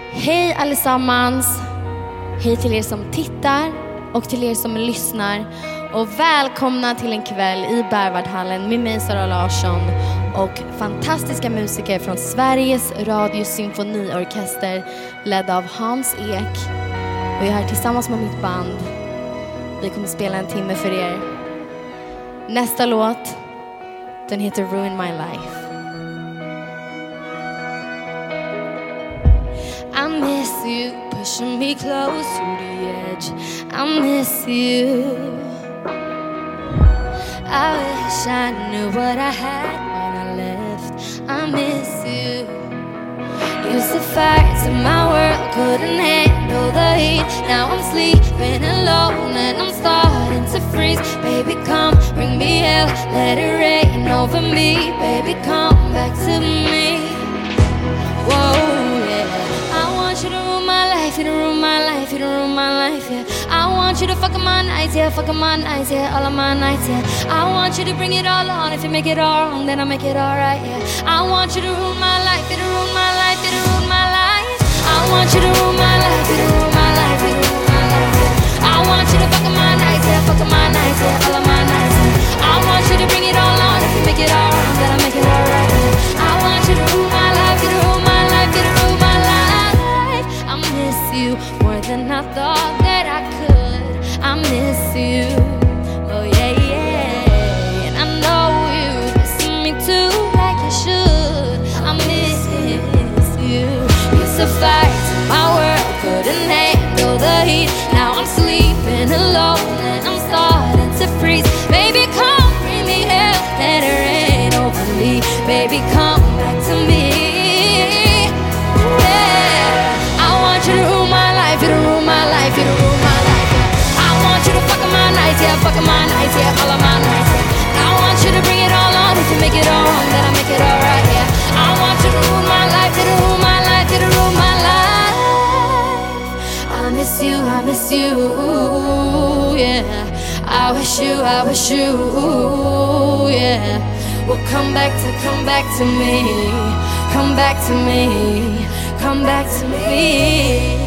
Hej allesammans. Hej till er som tittar och till er som lyssnar. Och välkomna till en kväll i Berwaldhallen med mig Sara Larsson och fantastiska musiker från Sveriges Radio Symfoniorkester ledd av Hans Ek. Och jag är här tillsammans med mitt band. Vi kommer spela en timme för er. Nästa låt, den heter Ruin My Life. I miss you, pushing me close to the edge. I miss you. I wish I knew what I had when I left. I miss you. Used to fight till my world couldn't handle the heat. Now I'm sleeping alone and I'm starting to freeze. Baby, come, bring me hell, let it rain over me. Baby, come back to me. Whoa. You to ruin my life, you to ruin my life, you to ruin my life, yeah. I want you to fuck my nights, yeah, fuck my nights, yeah, all of my nights, yeah. I want you to bring it all on. If you make it all wrong, then I'll make it all right, yeah. I want you to ruin my life, you to ruin my life, you to ruin my life. I want you to ruin my life, you to ruin my life, you to ruin my life, yeah. I want you to fuck my nights, yeah, fuck my nights, yeah, all of my nights, yeah. I want you to bring it all on. If you make it all wrong, then I'll make it all right, yeah. I want you to ruin my life, you to ruin my life, you to ruin my life. I miss you more than I thought that I could. I miss you, oh yeah, yeah. And I know you miss me too, like you should. I miss you. Used to fight till my world couldn't handle the heat. Now I'm sleeping alone and I'm starting to freeze. Baby, come bring me hell, let it rain over me. Baby, come back to me. You to ruin my life, you to ruin my life, you to ruin my life, yeah. I want you to fuck my nights, yeah, fuck my nights, yeah, all of my nights, yeah. I want you to bring it all on. If you make it all wrong, then I'll make it all right, yeah. I want you to ruin my life, you to ruin my life, you to ruin my life. I miss you, yeah. I wish you, yeah. Well, come back to me, come back to me. Come back to me.